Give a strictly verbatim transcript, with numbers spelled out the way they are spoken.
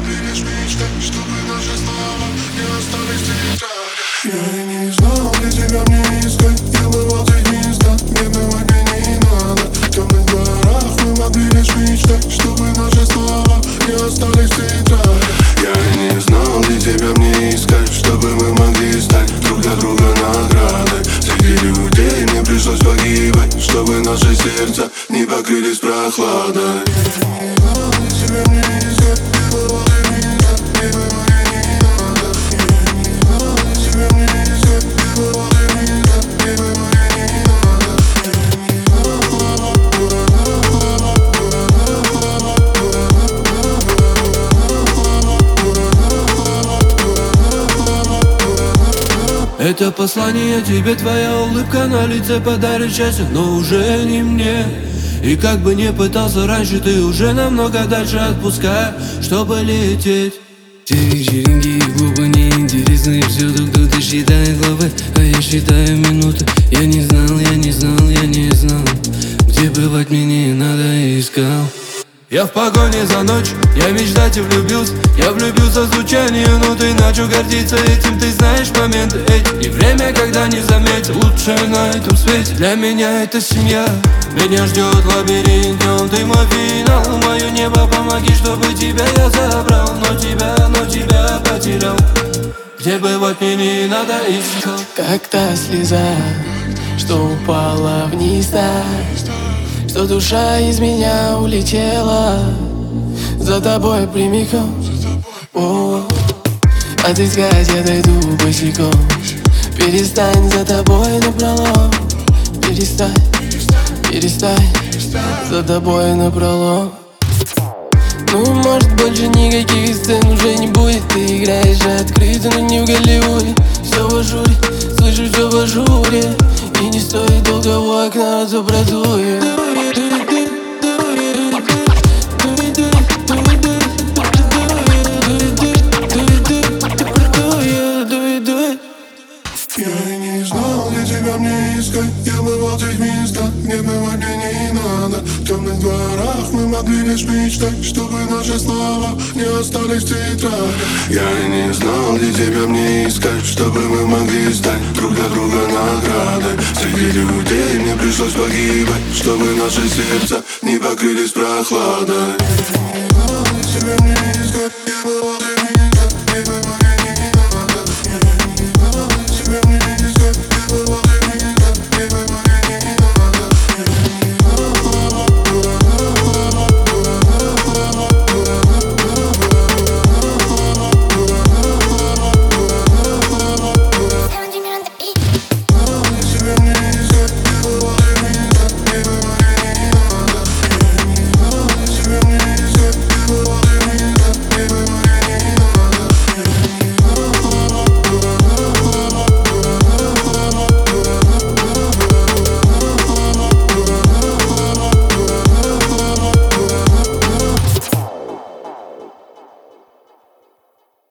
могли лишь мечтать, чтобы наши слова не остались в тетрадях. Я и не знал, где тебя мне искать. Я бывал в тех местах, где бывать мне не надо. В темных дворах мы могли лишь мечтать, чтобы наши слова не остались в тетрадях. Я и не знал, где тебя мне искать, чтобы мы могли стать друг для друга наградой. Среди людей мне пришлось погибать, чтобы наши сердца не покрылись прохладой. Это послание тебе, твоя улыбка на лице подарит счастье, но уже не мне. И как бы не пытался раньше, ты уже намного дальше отпускай, чтобы лететь. Все вечеринки и клубы неинтересны, всюду кто-то считает главы, а я считаю минуты. Я не знал, я не знал, я не знал, где бывать мне не надо, искал. Я в погоне за ночь, я мечтать и влюбился. Я влюбился в звучание, но ты начал гордиться этим. Ты знаешь моменты эти, и время, когда не заметил. Лучшее на этом свете для меня это семья. Меня ждет лабиринт, днем ты мой финал. Мое небо, помоги, чтобы тебя я забрал. Но тебя, но тебя потерял. Где бывать мне не надо, искал. Как та слеза, что упала вниз так, что душа из меня улетела за тобой прямиком. О, отыскать я дойду босиком. Перестань, за тобой напролом. Перестань, перестань, за тобой напролом. Ну, может, больше никаких сцен уже не будет. Ты играешь открыто, но не в Голливуде. Все в ажуре, слышу все в ажуре. И не стоит долго у окна, то продует. Я и не знал, где тебя мне искать. Я бывал в тех местах, где бывать мне не надо. В темных дворах мы могли лишь мечтать, чтобы наши слова не остались в тетрадях. Я и не знал, где тебя мне искать, чтобы мы могли стать друг для друга наградой. Среди людей мне пришлось погибать, чтобы наши сердца не покрылись прохладой. Я и не знал, где тебя мне искать.